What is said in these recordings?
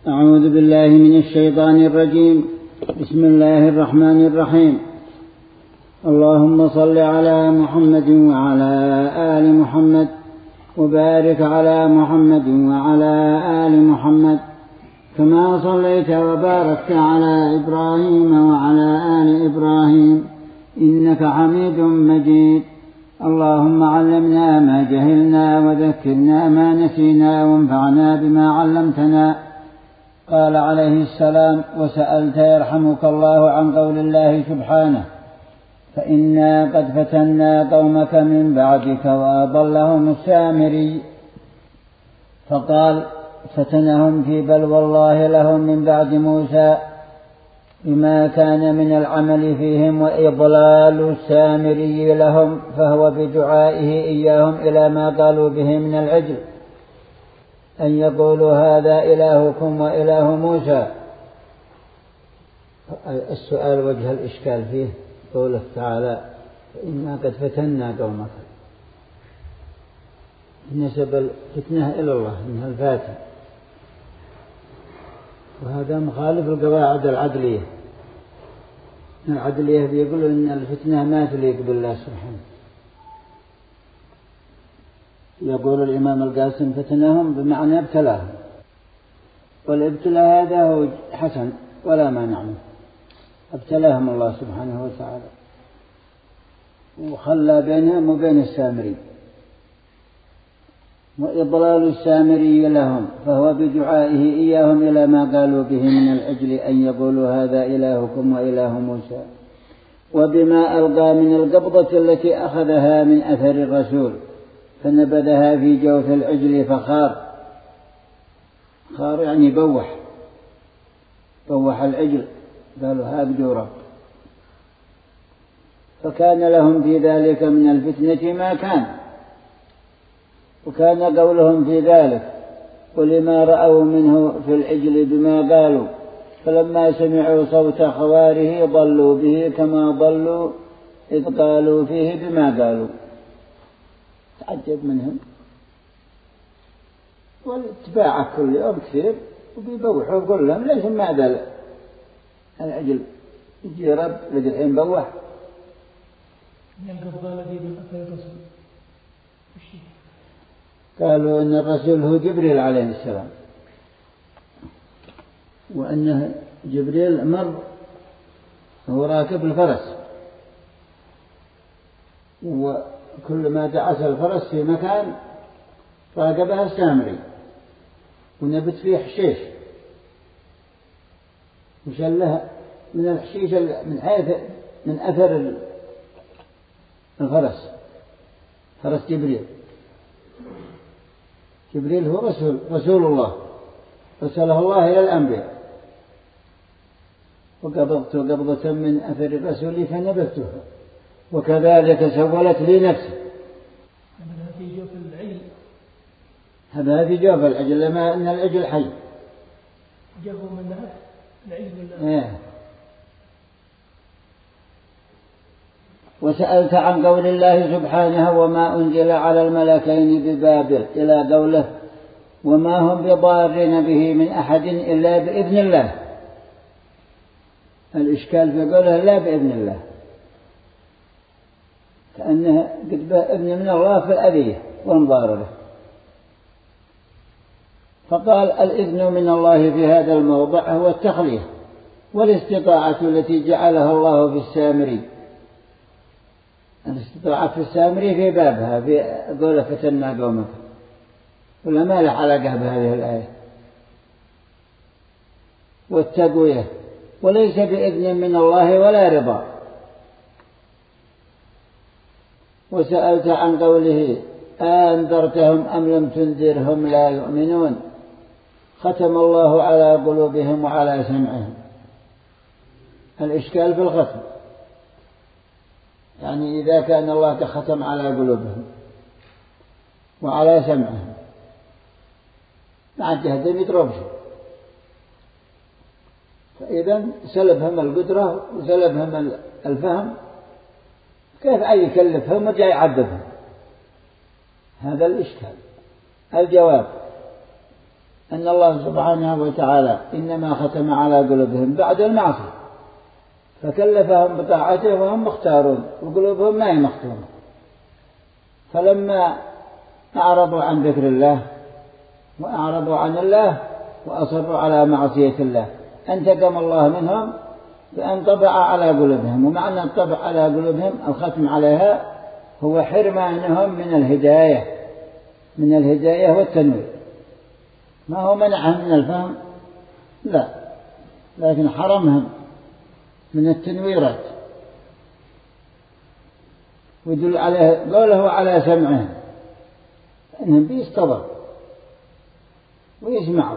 أعوذ بالله من الشيطان الرجيم. بسم الله الرحمن الرحيم. اللهم صل على محمد وعلى آل محمد وبارك على محمد وعلى آل محمد كما صليت وباركت على إبراهيم وعلى آل إبراهيم إنك حميد مجيد. اللهم علمنا ما جهلنا وذكرنا ما نسينا وانفعنا بما علمتنا. قال عليه السلام: وسألت يرحمك الله عن قول الله سبحانه: فإنا قد فتنا قومك من بعدك وأضلهم السامري. فقال: فتنهم في بلوى الله لهم من بعد موسى بما كان من العمل فيهم وإضلال السامري لهم، فهو بدعائه إياهم إلى ما قالوا به من العجل، أن يقولوا هذا إلهكم وإله موسى. السؤال وجه الإشكال فيه قوله تعالى: إنا قد فتنا قومك، نسب الفتنة إلى الله إنها الفاتن، وهذا مخالف القواعد العدلية. العدلية بيقولوا إن الفتنة ما تليق بالله سبحانه. يقول الإمام القاسم: فتنهم بمعنى ابتلاهم، والابتلاء هذا هو حسن ولا مانع منه. ابتلاهم الله سبحانه وتعالى وخلى بينهم وبين السامري، وإضلال السامري لهم، فهو بدعائه إياهم إلى ما قالوا به من العجل، أن يقولوا هذا إلهكم وإله موسى، وبما ألقى من القبضة التي أخذها من أثر الرسول فنبذها في جوف العجل فخار. خار يعني بوح العجل، قالوا هذا رب. فكان لهم في ذلك من الفتنة ما كان، وكان قولهم في ذلك ولما رأوا منه في العجل بما قالوا، فلما سمعوا صوت خواره ضلوا به كما ضلوا إذ قالوا فيه بما قالوا. تعجب منهم، والاتباع كل يوم كثير، وبيبوحوا كلهم ليش ماذا العجل يجي رب لقى الحين بوح. قالوا إن الرسول هو جبريل عليه السلام، وأنه جبريل مر هو راكب الفرس، وكل ما دعس الفرس في مكان راقبها السامري ونبت فيه حشيش وشلها من الحشيش من أثر الفرس، فرس جبريل هو رسول الله، رسله الله إلى الأنبياء، وقبضت قبضة من أثر الرسول فنبذتها، وكذلك سولت لي نفسي. هذا في جوف العجل لما أن العجل حي. جابوا من العجل. وسألت عن قول الله سبحانه: وما أنزل على الملكين ببابل، إلى قوله: وما هم بضارين به من أحد إلا بإذن الله. الإشكال في قوله لا بإذن الله، كأنه قد إذن من الله في الأذية والمضاربة. فقال: الإذن من الله في هذا الموضع هو التخلية والاستطاعة التي جعلها الله في السامري. الاستطاعة في السامري في بابها، في قوله فتنا قومك، ولا ما له علاقة بهذه الآية. والتقوية وليس بإذن من الله ولا رضا. وسألت عن قوله: أنذرتهم أم لم تنذرهم لا يؤمنون، ختم الله على قلوبهم وعلى سمعهم. الإشكال في الختم، يعني إذا كان الله ختم على قلوبهم وعلى سمعهم مع جهدهم يتربشوا، فإذا سلبهم القدرة وسلبهم الفهم، كيف أي يكلفهم وجاء يعذبهم؟ هذا الإشكال. الجواب: أن الله سبحانه وتعالى إنما ختم على قلوبهم بعد المعصية، فكلفهم بطاعته وهم مختارون وقلوبهم ما هي مختومة، فلما أعرضوا عن ذكر الله وأعرضوا عن الله وأصروا على معصية الله انتقم الله منهم بأن طبع على قلوبهم. ومعنى الطبع على قلوبهم الختم عليها هو حرمانهم من الهداية والتنوير. ما هو منعهم من الفهم، لا، لكن حرمهم من التنويرات. ويدل عليه قوله على سمعهم، أنهم بيستضر ويسمعوا.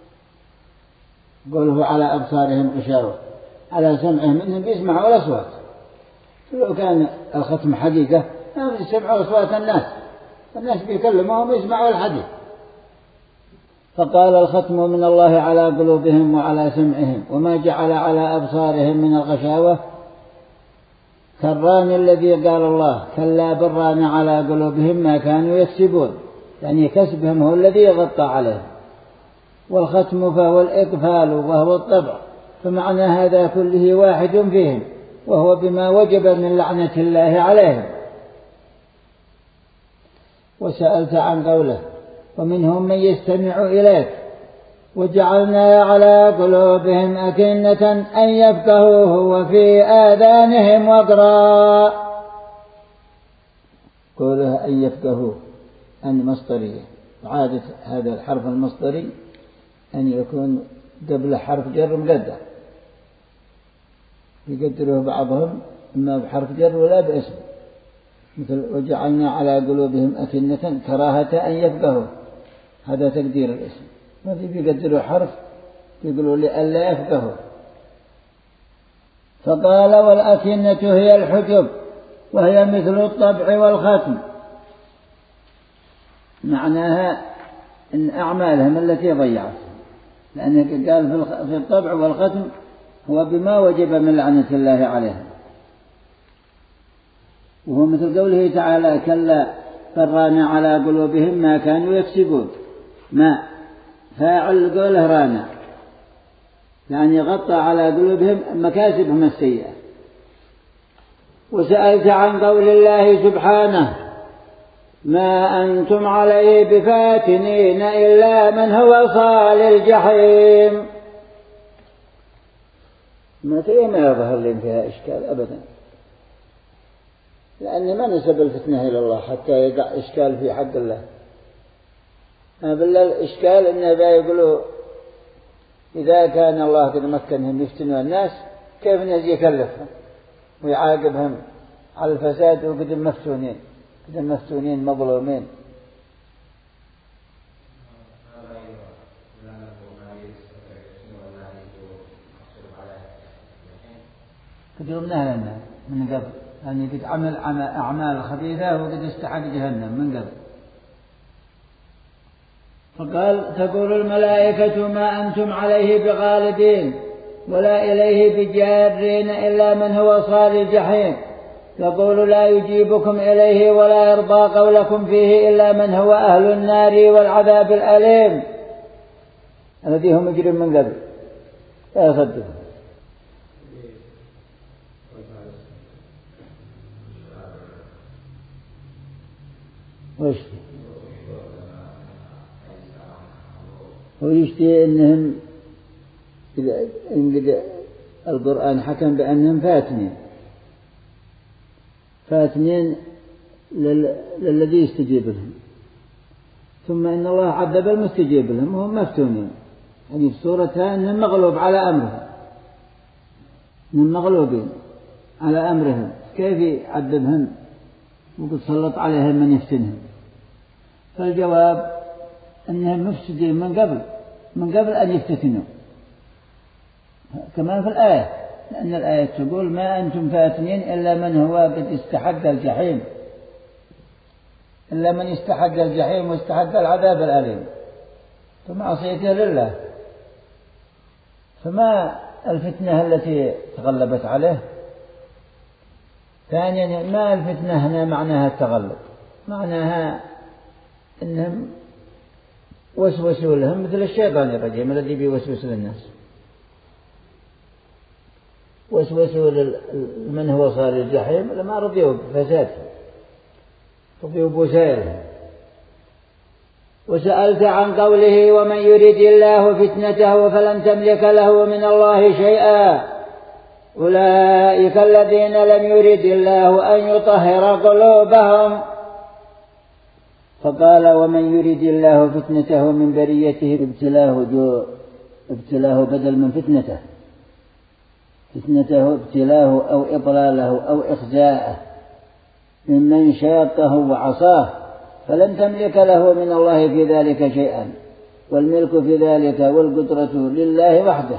قوله على أبصارهم غشاوة، على سمعهم أنهم بيسمعوا الأصوات. لو كان الختم حقيقة هم يسمعوا أصوات الناس بيكلموهم ويسمعوا الحديث. فقال الختم من الله على قلوبهم وعلى سمعهم، وما جعل على أبصارهم من الغشاوة كالران الذي قال الله كلا بران على قلوبهم ما كانوا يكسبون، يعني كسبهم هو الذي يغطى عليهم. والختم فهو الإقفال وهو الطبع، فمعنى هذا كله واحد فيهم، وهو بما وجب من لعنة الله عليهم. وسألت عن قوله ومنهم من يستمع إليك وجعلنا على قلوبهم أكنة أن يفقهوه وفي آذانهم وقرا. قوله أن يفقهوه أن مصدرية، عادة هذا الحرف المصدري أن يكون قبل حرف جر مقدر، يقدره بعضهم إما بحرف جر ولا باسم، مثل وجعلنا على قلوبهم أكنة كراهة أن يفقهوا، هذا تقدير الاسم. ما في بيقدروا حرف يقولوا لألا يفقهوا. فقال والأكنة هي الحجب، وهي مثل الطبع والختم، معناها إن أعمالهم التي ضيعت، لأنه قال في الطبع والختم هو بما وجب من لعنة الله عليهم. وهو مثل قوله تعالى كلا فران على قلوبهم ما كانوا يكسبون، ما فاعل قوله رانا، يعني غطى على قلوبهم مكاسبهم السيئة. وسألت عن قول الله سبحانه ما أنتم عليه بفاتنين إلا من هو صال الجحيم. ما يظهر لي فيها إشكال أبدا، لأن ما نسب الفتنة إلى الله حتى يقع إشكال في حق الله. بالله الإشكال إنه يقولوا إذا كان الله قد مكنهم يفتنوا الناس كيف نجي يكلفهم ويعاقبهم على الفساد وقدم مفتونين مظلومين. قد يرمناها لنا من قبل، يعني قد عمل أعمال خبيثة وقد استحق جهنم من قبل. فقال تقول الملائكة ما أنتم عليه بغالبين ولا إليه بجارين إلا من هو صال الجحيم. يقول لا يجيبكم إليه ولا يرضى قولكم فيه إلا من هو أهل النار والعذاب الأليم الذي هم مجرم من قبل لا يصدقون. ويشتهي أنهم إذا القرآن حكم بأنهم فاتنين للذي يستجيب لهم، ثم إن الله عذب المستجيب لهم وهم مفتونين. يعني في سورتها أنهم مغلوب على أمرهم، من مغلوبين على أمرهم، كيف يعذبهم وقد سلط عليهم من يفتنهم؟ فالجواب أنهم مفسدين من قبل أن يفتتنوا، كما في الآية، لأن الآية تقول ما أنتم فاتنين إلا من هو قد استحق الجحيم، إلا من استحق الجحيم واستحق العذاب الأليم فمعصيته لله. فما الفتنة التي تغلبت عليه؟ ثانيا ما الفتنة هنا معناها التغلب، معناها أنهم وسوسوا لهم مثل الشيطان الرجيم الذي بيوسوس للناس، وسوسوا من هو صار الجحيم لما رضيوا بفسادهم، رضيوا بوسائلهم. وسألت عن قوله ومن يريد الله فتنته فلن تملك له من الله شيئا أولئك الذين لم يرد الله أن يطهر قلوبهم. فقال ومن يريد الله فتنته من بريته ابتلاه بدل من فتنته، فتنته ابتلاه أو إضلاله أو إخزاءه ممن شاقه وعصاه، فلن تملك له من الله في ذلك شيئا، والملك في ذلك والقدرة لله وحده.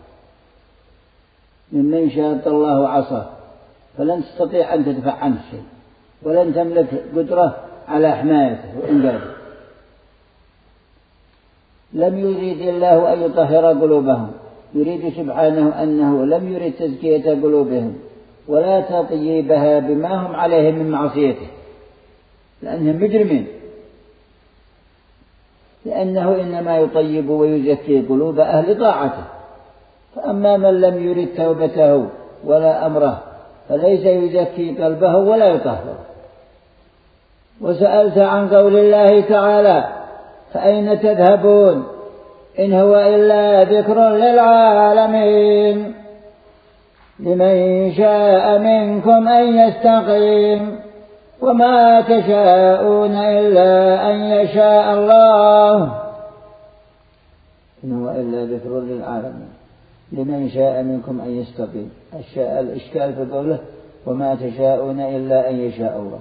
ممن شاق الله وعصاه فلن تستطيع أن تدفع عنه شيء، ولن تملك قدرة على حمايته وإنقاذه. لم يريد الله أن يطهر قلوبهم، يريد سبحانه أنه لم يريد تزكية قلوبهم ولا تطيبها بما هم عليه من معصيته، لأنهم مجرمين، لأنه إنما يطيب ويزكي قلوب أهل طاعته. فأما من لم يرد توبته ولا أمره فليس يزكي قلبه ولا يطهره. وسألت عن قول الله تعالى فأين تذهبون إن هو إلا ذكر للعالمين لمن شاء منكم أن يستقيم وما تشاءون إلا أن يشاء الله إن هو إلا ذكر للعالمين لمن شاء منكم أن يستقيم. الإشكال في قوله وما تشاءون إلا أن يشاء الله.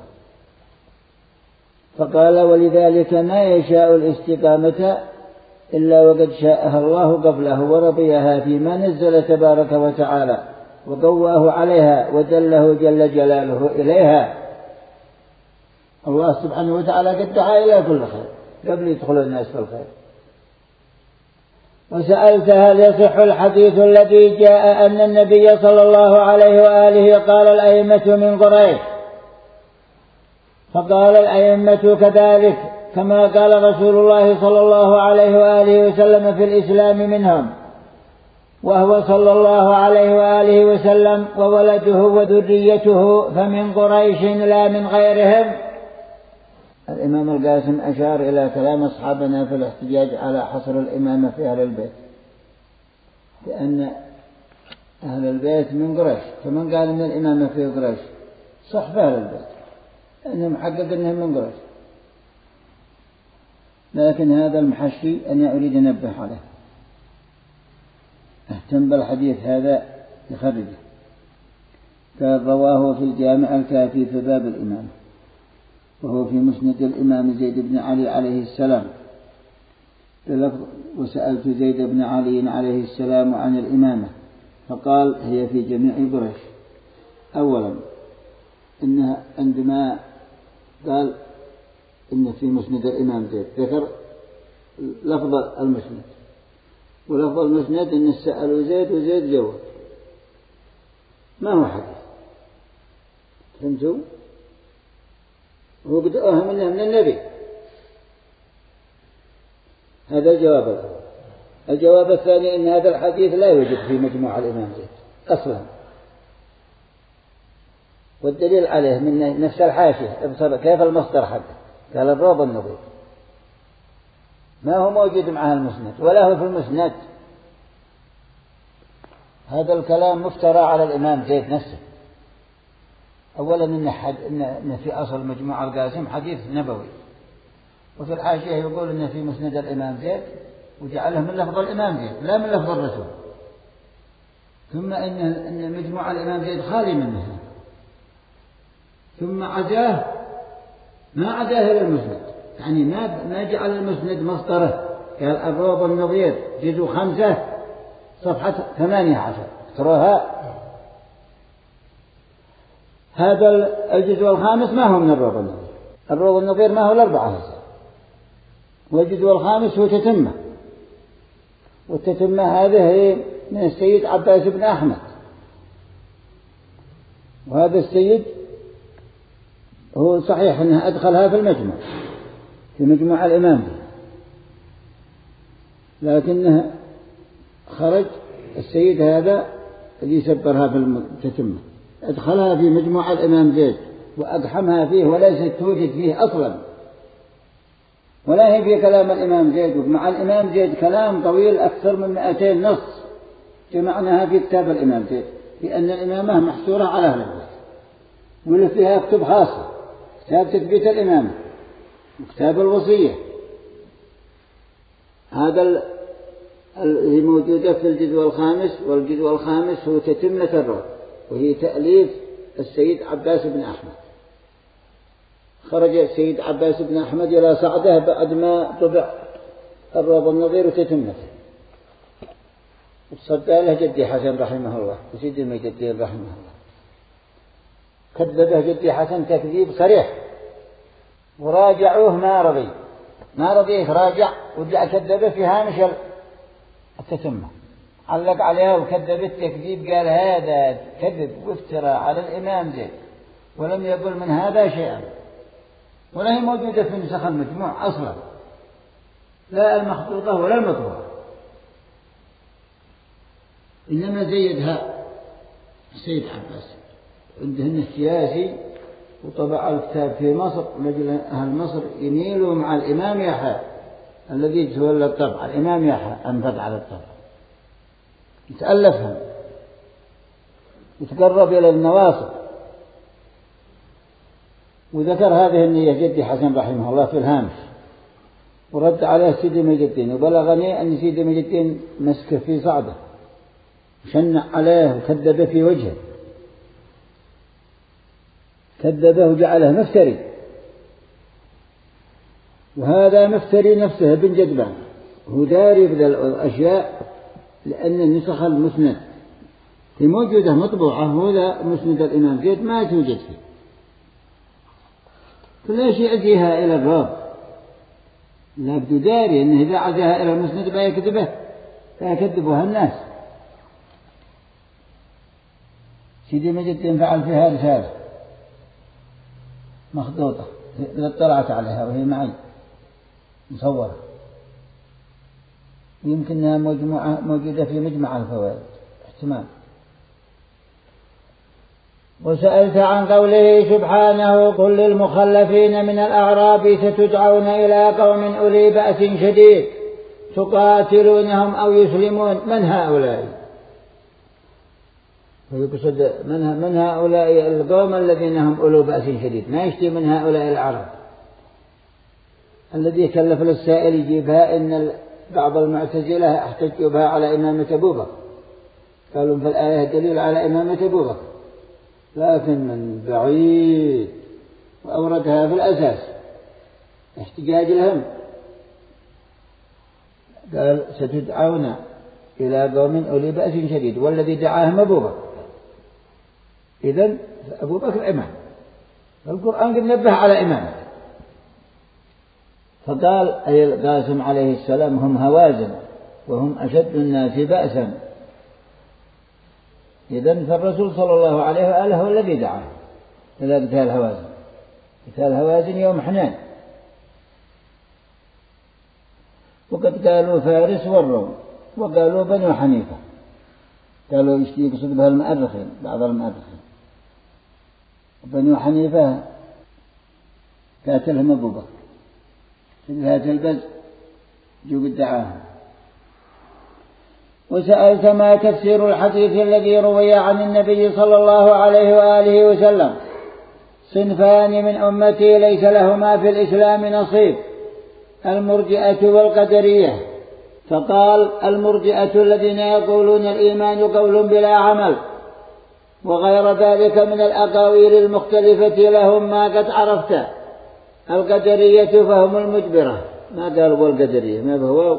فقال ولذلك ما يشاء الاستقامة إلا وقد شاءها الله قبله ورضيها فيما نزل تبارك وتعالى وقواه عليها ودله جل جلاله إليها. الله سبحانه وتعالى قد دعا إلى كل خير قبل يدخل الناس في الخير. وسألت هل يصح الحديث الذي جاء أن النبي صلى الله عليه وآله قال الأئمة من قريش، فقال الأئمة كذلك كما قال رسول الله صلى الله عليه وآله وسلم في الإسلام منهم، وهو صلى الله عليه وآله وسلم وولده وذريته فمن قريش لا من غيرهم. الإمام القاسم أشار إلى كلام أصحابنا في الاحتجاج على حصر الإمامة في أهل البيت، لأن أهل البيت من قريش، فمن قال أن الإمامة في قريش صح في أهل البيت لأنه محقق أنهم من قريش، لكن هذا المحشي أن يريد ينبه عليه، اهتم بالحديث هذا يخرجه. قال رواه في الجامع الكافي في باب الإمامة، وهو في مسند الإمام زيد بن علي عليه السلام بلفظ وسألت زيد بن علي عليه السلام عن الإمامة فقال هي في جميع قريش. أولا إنها عندما قال إن في مسند الإمام زيد ذكر لفظ المسند، ولفظ المسند إن سألوا زيد وزيد جواب، ما هو حديث. فهمتوا؟ هو قد أوهم أنه من النبي. هذا الجواب الأول. الجواب الثاني أن هذا الحديث لا يوجد في مجموع الإمام زيد أصلا، والدليل عليه من نفس الحاشية ابصر كيف المصدر حقه، قال الروض النظير ما هو موجود معها المسند ولا هو في المسند. هذا الكلام مفترى على الإمام زيد نفسه. أولا إن في أصل مجموع القاسم حديث نبوي، وفي الحاشية يقول إن في مسند الإمام زيد وجعله من لفظ الإمام زيد لا من لفظ الرسول، ثم إن مجموع الإمام زيد خالي منه، ثم عزاه ما عزاه إلى المسند، يعني ما جعل المسند مصدره. قال الروض النظير جزء 5 صفحة 18 اقرأها. هذا الجزء الخامس ما هو من الروض النظير، الروض النظير ما هو الأربعة، والجزء الخامس هو تتمة، والتتمة هذه من السيد عباس بن أحمد، وهذا السيد هو صحيح أنه أدخلها في المجموع في مجموع الإمام، لكنه خرج السيد هذا الذي سبرها في التتمة، أدخلها في مجموع الإمام زيد وأقحمها فيه، وليست توجد فيه أصلا، ولا هي في كلام الإمام زيد. ومع الإمام زيد كلام طويل أكثر من 200 نص جمعناها في كتاب الإمام زيد، لأن الإمامة محصورة على أهل البيت، وله فيها كتب خاصة، كتاب تثبيت الإمامة وكتاب الوصية، هذا اللي موجودة في الجزء الخامس، والجزء الخامس هو تتمة الرب، وهي تأليف السيد عباس بن أحمد. خرج السيد عباس بن أحمد إلى صعده بعد ما طبع الرب النظير وتتمته، وصدى له جدي حسن رحمه الله وسيد المجدين رحمه الله، كذبه جدي حسن تكذيب صريح، وراجعوه ما رضي يتراجع، ورجع كذبه في هامش التتمة، علق عليها وكذب التكذيب، قال هذا كذب وافترى على الإمام زيد، ولم يقل من هذا شيئا، ولا هي موجودة في نسخ المجموع أصلا، لا المخطوطة ولا المطبوعة، إنما زيدها السيد عباس عندهن السياسي، وطبع الكتاب في مصر لأجل أهل مصر يميلوا مع الإمام يحيى الذي تولى الطبع، الإمام يحيى أنفذ على الطبع، يتألفهم يتقرب إلى النواصب. وذكر هذه النية جدي حسن رحمه الله في الهامش، ورد عليه سيدي مجدين، وبلغني أن سيدي مجدين مسكه في صعده وشنع عليه وكذب في وجهه، كذبه وجعله مفتري، وهذا مفتري نفسه ابن جدبان، هو داري بذل الأشياء، لأن النسخ المسند في موجودة مطبوعة، هذا مسند الإمام زيد ما توجد فيه، فليش يأتيها إلى الرب؟ لا بد داري أنه إذا عزاها إلى المسند بيكذبه، فيكذبها الناس. سيدي مجد فعل فيها رسالة مخطوطة اطلعت عليها وهي معي مصورة، يمكنها موجودة في مجمع الفوائد احتمال. وسألت عن قوله سبحانه قل للمخلفين من الأعراب ستدعون إلى قوم أولي بأس شديد تقاتلونهم أو يسلمون، من هؤلاء؟ ويقصد من هؤلاء القوم الذين هم أولو بأس شديد، ما يشتي من هؤلاء العرب. الذي كلف للسائل يجيبها إن بعض المعتزلة احتجوا بها على إمامة أبو بكر، قالوا في الآية دليل على إمامة أبو بكر، لكن من بعيد وأوردها في الأساس احتجاج لهم، قال ستدعون إلى قوم أولي بأس شديد، والذي دعاهم أبو بكر، إذن أبو بكر إمام، القرآن قد نبه على إمامه. فقال أي القاسم عليه السلام هم هوازن وهم أشد الناس بأسا، إذن فالرسول صلى الله عليه وآله هو الذي دعاه إلى قتال هوازن. قتال هوازن يوم حنين، وقد قالوا فارس والروم، وقالوا بنو حنيفة، قالوا يقصد بها المؤرخين بعض المؤرخين، بنو حنيفة قاتلهم أبو بكر في هذا البلد جو ادعاهم. وسألت ما تفسير الحديث الذي روي عن النبي صلى الله عليه وآله وسلم صنفان من أمتي ليس لهما في الإسلام نصيب، المرجئة والقدرية. فقال المرجئة الذين يقولون الإيمان قول بلا عمل، وغير ذلك من الأقاويل المختلفة لهم ما قد عرفت. القدرية فهم المجبرة، ما قالوا القدرية ما هو.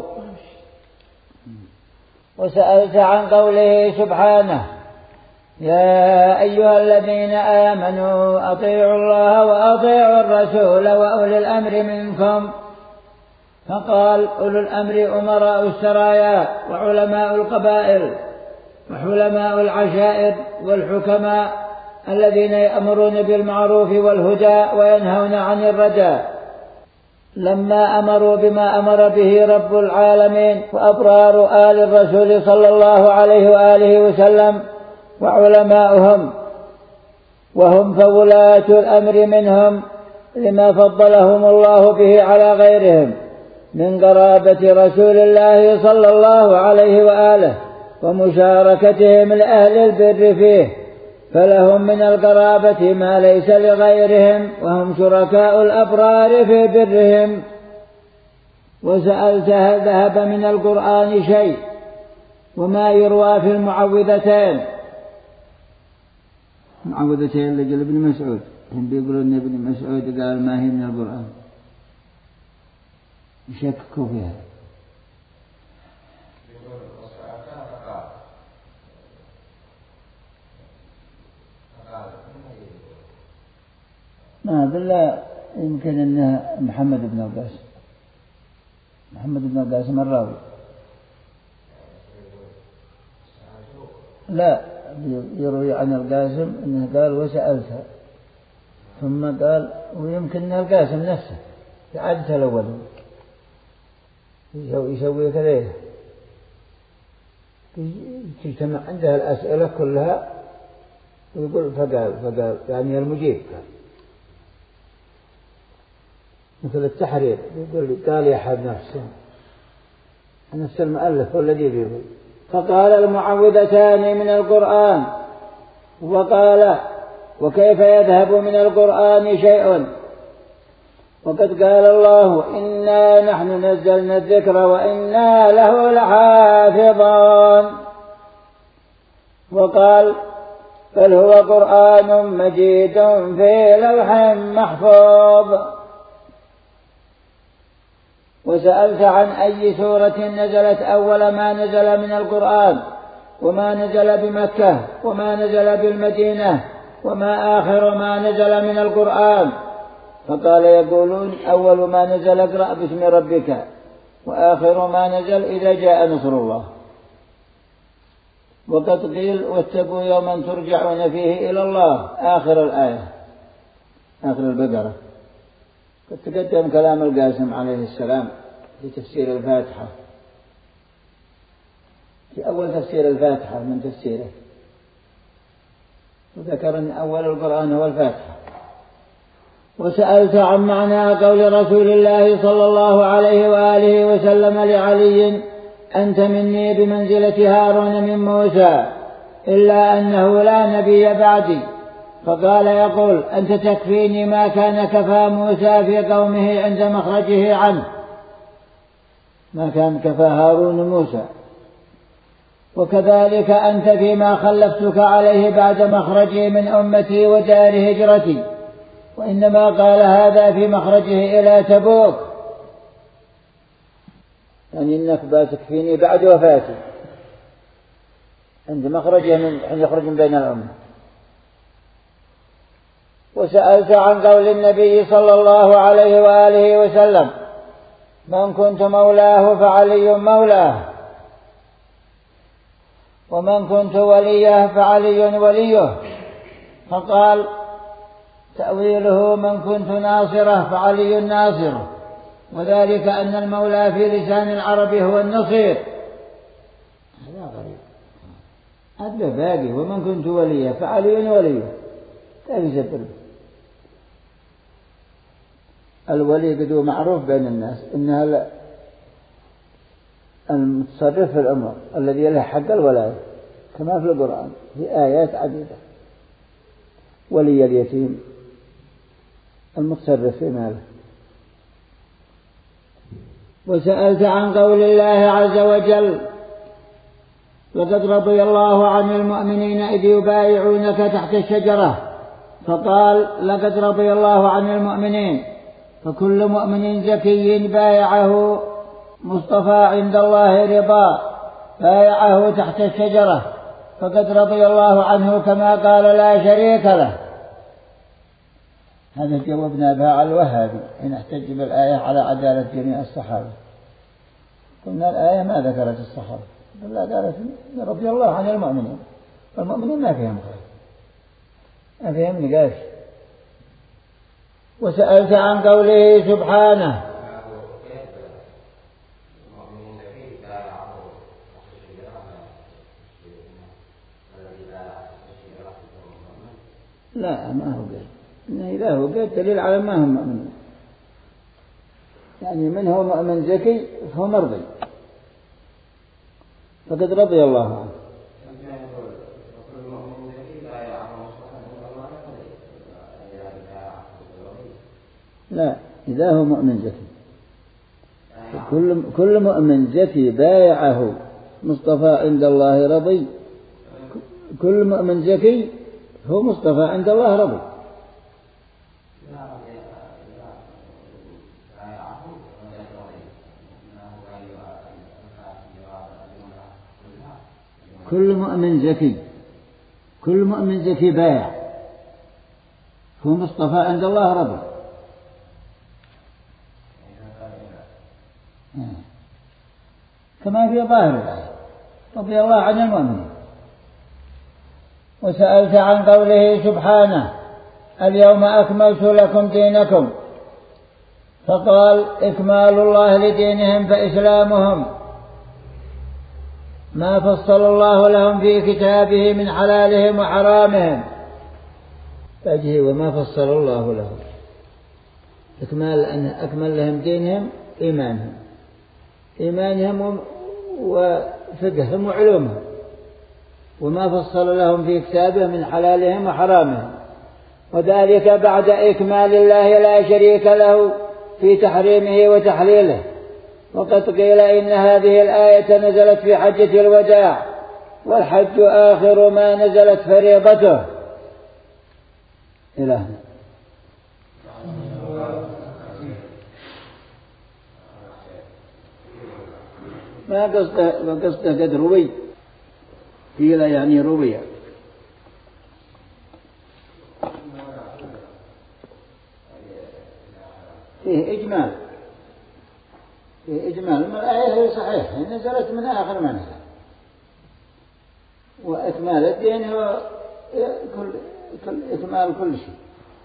وسألت عن قوله سبحانه يا أيها الذين آمنوا أطيعوا الله وأطيعوا الرسول وأولي الأمر منكم، فقال أولو الأمر أمراء السرايا وعلماء القبائل وحلماء العشائر والحكماء الذين يأمرون بالمعروف والهدى وينهون عن الردى. لما أمروا بما أمر به رب العالمين وأبرار آل الرسول صلى الله عليه وآله وسلم وعلماؤهم، وهم فولاة الأمر منهم لما فضلهم الله به على غيرهم من قرابة رسول الله صلى الله عليه وآله ومشاركتهم لأهل البر فيه، فلهم من القرابة ما ليس لغيرهم، وهم شركاء الأبرار في برهم. وسألت هل ذهب من القرآن شيء وما يروى في المعوذتين لجل ابن مسعود، هم بيقولوا ان ابن مسعود قال ما هي من القرآن، يشككوا فيها. ما بالله يمكن انها محمد بن القاسم الراوي. لا، يروي عن القاسم انه قال وسألتها، ثم قال ويمكن ان القاسم نفسه في عادته الاول يسوي كذا، تجتمع عندها الأسئلة كلها ويقول فقال يعني المجيب قال. مثل التحرير يقول قال يحيى بن حسين، نفس المؤلف هو الذي بيقول. فقال المعوذتان من القرآن، وقال وكيف يذهب من القرآن شيء وقد قال الله إنا نحن نزلنا الذكر وإنا له لحافظون، وقال بل هو قرآن مجيد في لوح محفوظ. وسألت عن أي سورة نزلت أول ما نزل من القرآن، وما نزل بمكة، وما نزل بالمدينة، وما آخر ما نزل من القرآن. فقال يقولون أول ما نزل اقرأ باسم ربك، وآخر ما نزل إذا جاء نصر الله. وقد قيل واتقوا يوما ترجعون فيه إلى الله، آخر الآية، آخر البقرة. قد تقدم كلام القاسم عليه السلام في تفسير الفاتحة، في أول تفسير الفاتحة من تفسيره، وذكر أن أول القرآن هو الفاتحة. وسألت عن معنى قول رسول الله صلى الله عليه وآله وسلم لعلي أنت مني بمنزلة هارون من موسى إلا أنه لا نبي بعدي، فقال يقول أنت تكفيني ما كان كفى موسى في قومه عند مخرجه عنه، ما كان كفى هارون موسى، وكذلك أنت فيما خلفتك عليه بعد مخرجه من أمتي ودار هجرتي. وإنما قال هذا في مخرجه إلى تبوك، يعني إنك بتكفيني بعد وفاتي، عند مخرجه من يخرج من بين الأمة. وسألت عن قول النبي صلى الله عليه وآله وسلم من كنت مولاه فعلي مولاه، ومن كنت وليه فعلي وليه. فقال تأويله من كنت ناصره فعلي ناصره، وذلك أن المولى في لسان العرب هو النصير. هذا غريب، هذا باقي ومن كنت وليه فعلي وليه، لا يزبر. الولي قد هو معروف بين الناس إنها المتصرف في الأمر الذي له حق الولاية، كما في القرآن في آيات عديدة. ولي اليتيم المتصرف في ماله. وسألت عن قول الله عز وجل لقد رضي الله عن المؤمنين إذ يبايعونك تحت الشجرة، فقال لقد رضي الله عن المؤمنين، فكل مؤمن زكي بايعه مصطفى عند الله رضا بايعه تحت الشجرة فقد رضي الله عنه كما قال لا شريك له. هذا جوابنا بها على الوهابي إن احتج بالآية على عدالة جميع الصحابة. قلنا الآية ما ذكرت الصحابة، بل قالت رضي الله عن المؤمنين، والمؤمنين ما فيهم خير، ما فيهم نقاش. وسألت عن قوله سبحانه لا ما هو قيد، إذا هو قيد دليل على ما هم مؤمنين، يعني من هو مؤمن ذكي فهو مرضي، فقد رضي الله عنه. لا، إذا هو مؤمن ذكي، كل مؤمن ذكي بايعه مصطفى عند الله رضي، كل مؤمن ذكي هو مصطفى عند الله رضي. كل مؤمن ذكي بايع هو مصطفى عند الله رضي. كما في ظاهر الآية رضي الله عن المؤمنين. وسألت عن قوله سبحانه اليوم أكملت لكم دينكم، فقال إكمال الله لدينهم فإسلامهم ما فصل الله لهم في كتابه من حلالهم وحرامهم، فأجه وما فصل الله لهم أكمل لهم دينهم إيمانهم وفقههم وعلومهم، وما فصل لهم في كتابه من حلالهم وحرامهم، وذلك بعد إكمال الله لا شريك له في تحريمه وتحليله. وقد قيل إن هذه الآية نزلت في حجة الوداع، والحج آخر ما نزلت فريضته. إلهنا ما قصده قد روي، قيل يعني روي. فيه إجمال ما الآية هي صحيح نزلت من آخر ما نزل، وإكمال الدين هو إكمال كل شيء.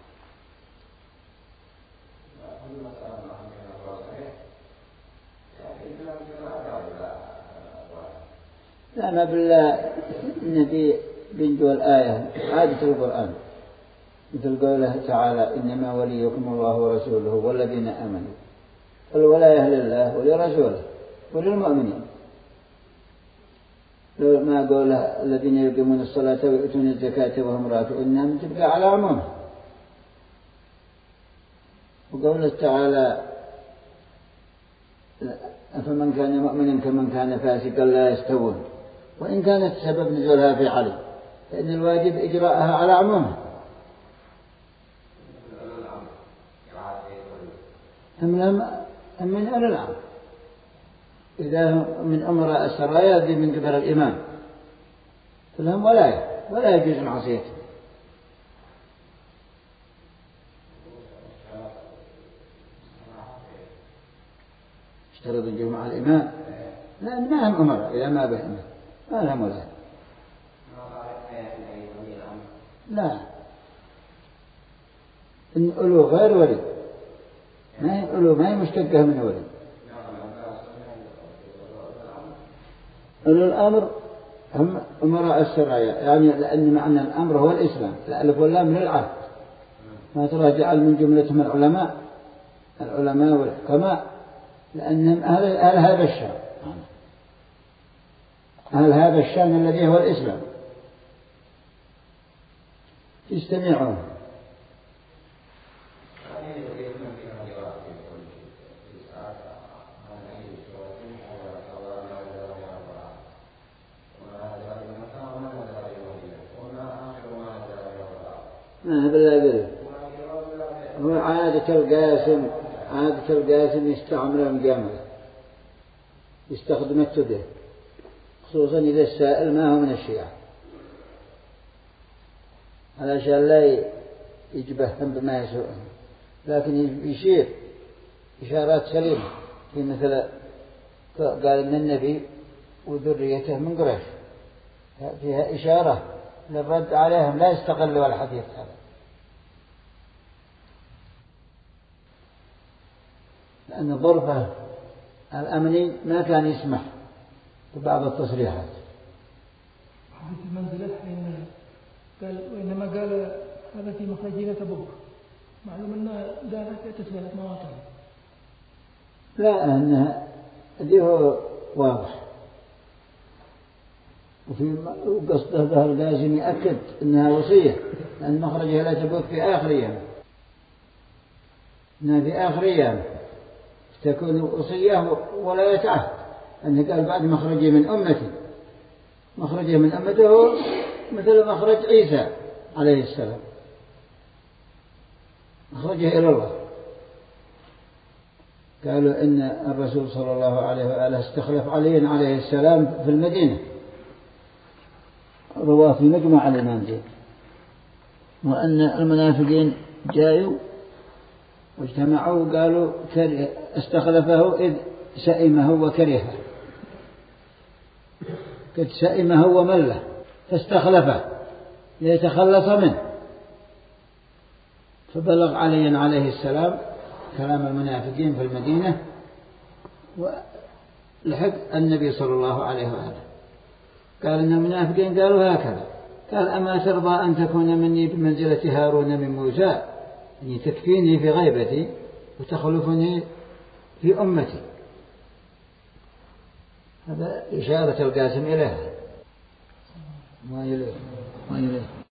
لا ما بالله النبي بنجو الآية عادة القرآن، مثل قوله تعالى إنما وليكم الله ورسوله والذين آمنوا، الولاية لله ولرسوله وللمؤمنين. ما قوله الذين يقيمون الصلاة ويؤتون الزكاة وهم راكعون، إنهم تبقى على عمومه. وقوله تعالى أفمن كان مؤمنا كمن كان فاسقا لا يستوون، وإن كانت سبب نزولها في علي فإن الواجب إجراءها على عمومها. أم من أولي الأمر، إذا من أمراء السرايا ذي من قبل الإمام فلهم ولا يجوز معصيته. اشترط الجمع مع الإمام، لا ما هم أمراء إذا ما بهم ما لهم ولاية. لا إن أولو غير ولي، ما هي مشتقة من ولي. أولو الأمر هم أمراء السرايا، يعني لأن معنى الأمر هو الإسلام، الألف واللام من العهد، ما ترى جعل من جملتهم العلماء والحكماء، لأنهم أهل هذا الشأن، أهل هذا الشأن الذي هو الإسلام يستمعون. بالله هو عادة القاسم يستعمل الجمل، يستخدم التبه، خصوصا إذا السائل ما هو من الشيعة، علشان لا يجبههم بما يسوءهم، لكن يشير إشارات سليمة، في مثل قال إن النبي وذريته من قريش، فيها إشارة للرد عليهم لا يستقلوا الحديث هذا. لأن ظرفه الأمني ما كان يسمح ببعض التصريحات. حديث المنزلة قال وإنما قال هذا في مخرج إلى تبوك، معلوم أن ذلك 3 مواطن. لا أنها هذه هو واضح، وفي قصده ظهر لازم يأكد أنها وصية، لأن مخرجها لا تبوك في آخر أيام، أنها في آخر أيام تكون وصية ولا يتعهد، أنه قال بعد مخرجه من أمتي، مخرجه من أمته مثل مخرج عيسى عليه السلام، مخرجه إلى الله. قالوا إن الرسول صلى الله عليه وآله استخلف علي عليه السلام في المدينة، رواه في مجمع الإمام زيد، وأن المنافقين جاءوا واجتمعوا وقالوا استخلفه إذ سئمه وكرهه، قد سئمه ومله فاستخلفه ليتخلص منه، فبلغ علي عليه السلام كلام المنافقين في المدينة ولحق النبي صلى الله عليه وآله، قال إن المنافقين قالوا هكذا، قال أما ترضى أن تكون مني بمنزلة هارون من موسى، يعني تكفيني في غيبتي وتخلفني في أمتي. هذا إشارة القاسم إليها ما يليه